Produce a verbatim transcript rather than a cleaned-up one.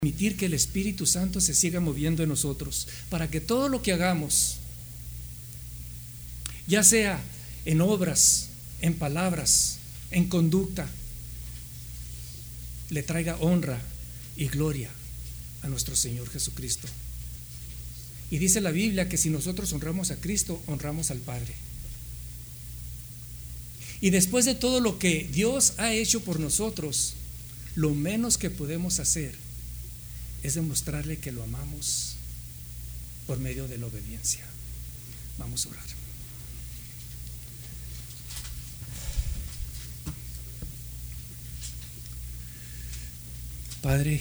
Permitir que el Espíritu Santo se siga moviendo en nosotros, para que todo lo que hagamos, ya sea en obras, en palabras, en conducta, le traiga honra y gloria a nuestro Señor Jesucristo. Y dice la Biblia que si nosotros honramos a Cristo, honramos al Padre. Y después de todo lo que Dios ha hecho por nosotros, lo menos que podemos hacer es demostrarle que lo amamos por medio de la obediencia. Vamos a orar. Padre,